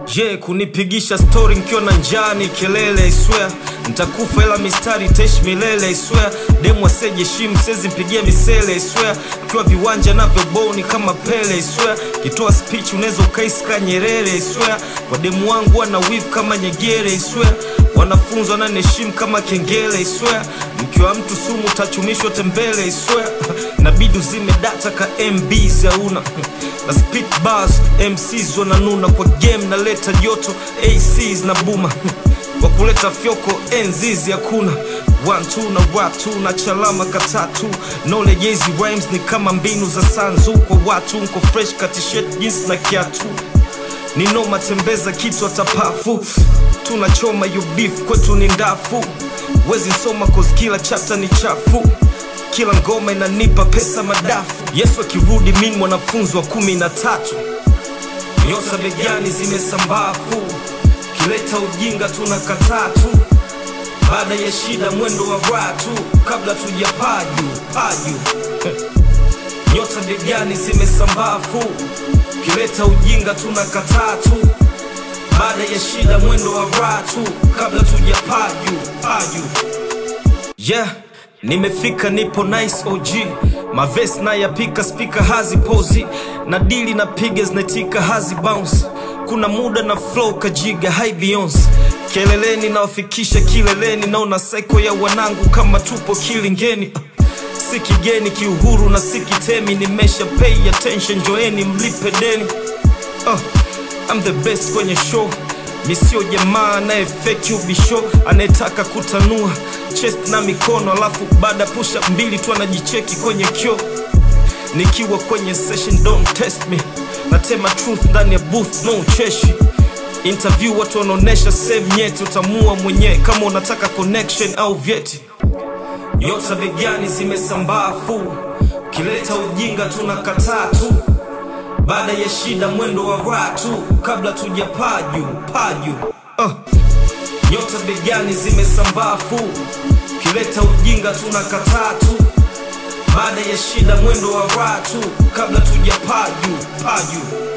Je, kunipigisha story nikiwa na njani kelele I swear nitakufa ila mistari tesh milele I swear demu aseje shim sezi mpigia misele I swear kwa viwanja na viboni kama Pele I swear kitoa speech unaweza ukaisika Nyerere I swear kwa demu wangu wana weave kama Nyegere I swear wanafunzi wananiheshimu kama kengele I swear mkiwa mtu sumu utachumishwa tembele I swear inabidi uzime data ka MBs hauna na spit bars MCs wananuna kwa game na leta joto ACs na buma kwa kuleta fyoko enzizi hakuna 1-2 na watu na chalama katatu knowledge easy rhymes ni kama mbinu za sanzu kwa watu nko fresh kati shirt jeans na kiatu ninoma tembeza kitu atapafu tunachoma you beef kwetu ni ndafu wezi nsoma cause kila chapter ni chafu kila ngoma inanipa pesa madafu Yesu akirudi mimi mwanafunzi wa 13 nyota begani zimesambafu kileta ujinga tunakataa tu baada ya shida mwendo wa watu kabla tujapaju nyota begani zimesambafu kileta ujinga tunakataa tu baada ya shida mwendo wa watu kabla tujapaju yeah nimefika nipo nice OG maves na yapika speaker hazi pozi na dili na piga znetika hazi bounce kuna muda na flow kajiga high Beyonce keleleni na wafikisha kileleni naona psycho ya wanangu kama tupo kilingeni si kigeni kiuhuru na si kitemi nimesha pay attention joeni mlipe deni I'm the best kwenye show misio jamaa nae fake ubisho anetaka kutanua chest na mikono alafu baada pusha mbili tu anajicheki kwenye kio nikiwa kwenye session don't test me natema truth ndani ya booth no cheshi interview watu wanaonesha same nyeti utamua mwenyewe kama unataka connection au vyeti nyota begani zimesambaa full kileta ujinga tunakataa tu baada ya shida mwendo wa watu kabla tujapaju nyota begani zimesambaa full kileta ujinga tunakataa tu baada ya shida mwendo wa watu kabla tujapaju